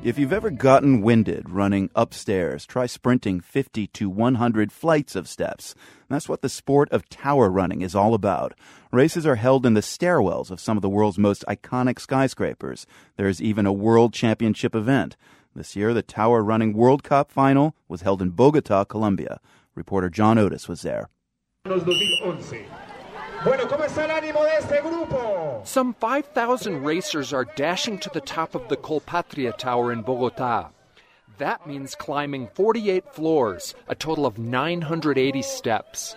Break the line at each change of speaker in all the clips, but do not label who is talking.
If you've ever gotten winded running upstairs, try sprinting 50 to 100 flights of steps. That's what the sport of tower running is all about. Races are held in the stairwells of some of the world's most iconic skyscrapers. There's even a world championship event. This year, the Tower Running World Cup final was held in Bogota, Colombia. Reporter John Otis was there.
Some 5,000 racers are dashing to the top of the Colpatria Tower in Bogota. That means climbing 48 floors, a total of 980 steps.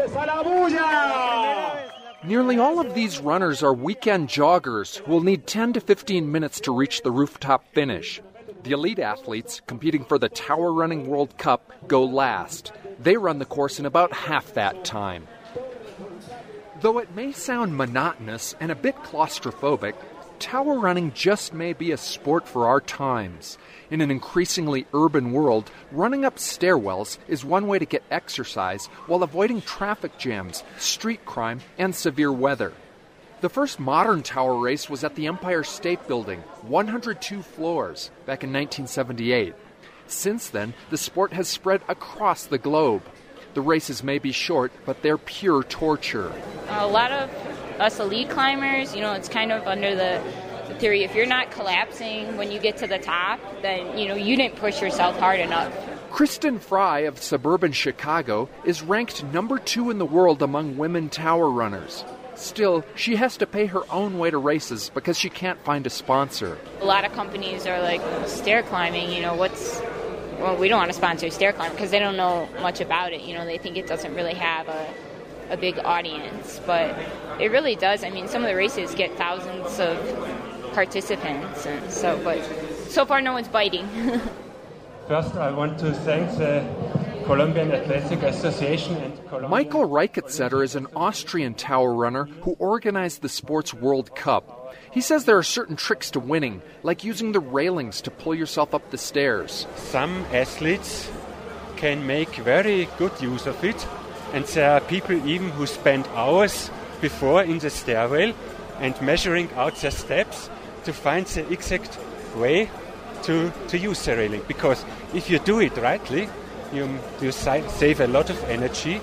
Nearly all of these runners are weekend joggers who will need 10 to 15 minutes to reach the rooftop finish. The elite athletes, competing for the Tower Running World Cup, go last. They run the course in about half that time. Though it may sound monotonous and a bit claustrophobic, tower running just may be a sport for our times. In an increasingly urban world, running up stairwells is one way to get exercise while avoiding traffic jams, street crime, and severe weather. The first modern tower race was at the Empire State Building, 102 floors, back in 1978. Since then, the sport has spread across the globe. The races may be short, but they're pure torture.
A lot of us elite climbers, it's kind of under the theory, if you're not collapsing when you get to the top, then, you didn't push yourself hard enough.
Kristen Fry of suburban Chicago is ranked number 2 in the world among women tower runners. Still, she has to pay her own way to races because she can't find a sponsor.
A lot of companies are like, stair climbing, well, we don't want to sponsor stair climbing because they don't know much about it. They think it doesn't really have a big audience, but it really does. I mean, some of the races get thousands of participants, and but so far no one's biting.
First, I want to thank the Colombian Athletic Association and Colombia.
Michael Reichetzetter is an Austrian tower runner who organized the sport's World Cup. He says there are certain tricks to winning, like using the railings to pull yourself up the stairs.
Some athletes can make very good use of it, and there are people even who spend hours before in the stairwell and measuring out their steps to find the exact way to use the railing. Because if you do it rightly, you save a lot of energy.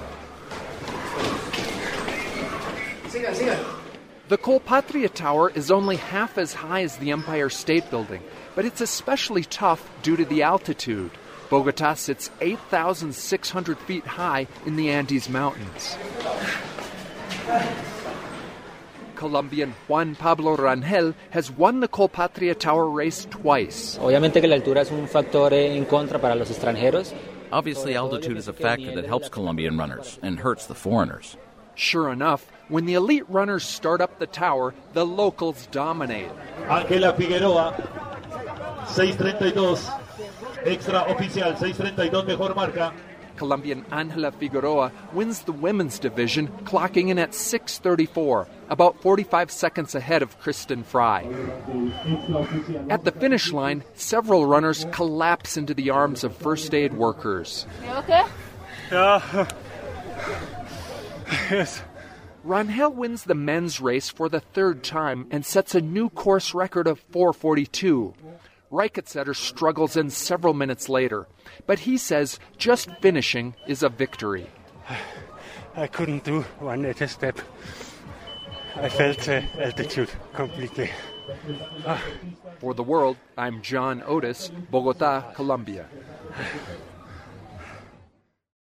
The Colpatria Tower is only half as high as the Empire State Building, but it's especially tough due to the altitude. Bogota sits 8,600 feet high in the Andes Mountains. Colombian Juan Pablo Rangel has won the Colpatria Tower race twice.
Obviamente que la altura es un factor en contra para los extranjeros.
Obviously, altitude is a factor that helps Colombian runners and hurts the foreigners.
Sure enough, when the elite runners start up the tower, the locals dominate.
Ángela Figueroa, 6:32, extra oficial, 6:32, mejor marca.
Colombian Ángela Figueroa wins the women's division, clocking in at 6:34, about 45 seconds ahead of Kristen Fry. At the finish line, several runners collapse into the arms of first aid workers.
You okay?
Yeah. Yes.
Rangel wins the men's race for the third time and sets a new course record of 4:42. Reichetzetter struggles in several minutes later, but he says just finishing is a victory.
I couldn't do one at a step. I felt the altitude completely.
For The World, I'm John Otis, Bogota, Colombia.